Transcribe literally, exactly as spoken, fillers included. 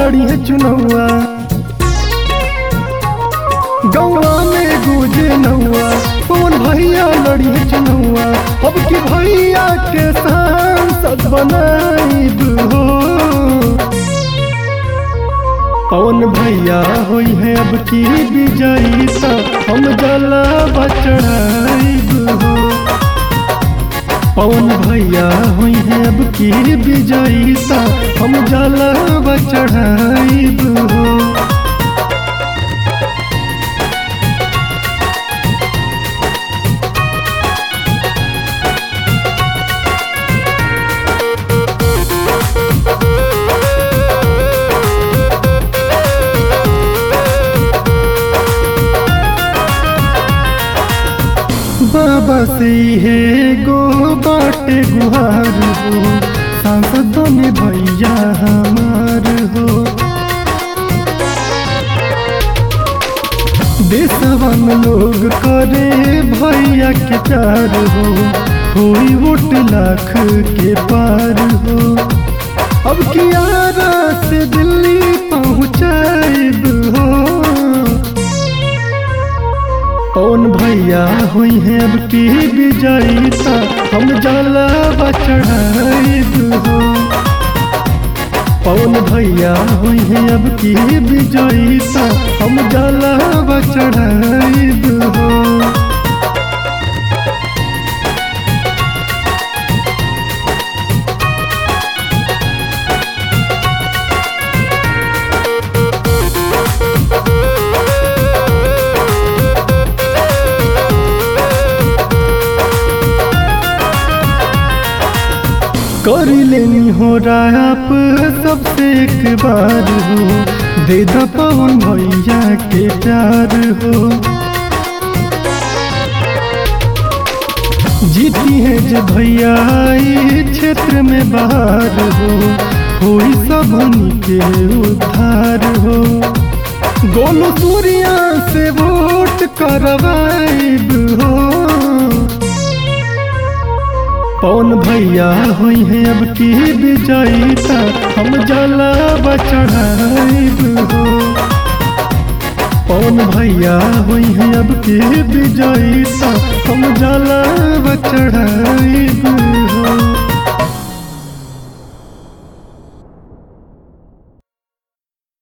लड़ी है चुनौआ, गौवा में गुजे नौआ। पवन भैया लड़ी है चुनौआ, अब की भैया के सांसद बनाइब हो। पवन भैया होई है अब की विजयिता, हम जलावा चढ़ाइब हो। पवन भैया हुई है अब की विजयिता, हम जलावा चढ़ाइब हो। बाबा से है गो बाटे गुहार हो, सांसद में भैया हमार हो। देशवा में लोग करे भैया के प्यार हो, होई वोट लाख के पार हो। अब कियारा से दिल्ली पहुँचाइब हो। पवन भैया हुई है अब की विजयिता, हम जलावा चढ़ाइब हो। पवन भैया हुई है अब की विजयिता, हम जलावा चढ़ाइब हो। कर लेनी हो आप सबसे एक बार हो, दे द पवन भैया के प्यार हो। जीती है जो भैया क्षेत्र में बाहर हो, होई सबनी के उद्धार हो। गोलू सूर्या से वोट करवाइब हो। पवन भैया हुई है अब की विजयिता, हम जलावा चढ़ाइब हो। पवन भैया हुई है अब की विजयिता, हम जलावा चढ़ाइब।